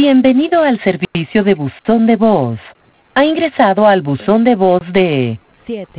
Bienvenido al servicio de buzón de voz. Ha ingresado al buzón de voz de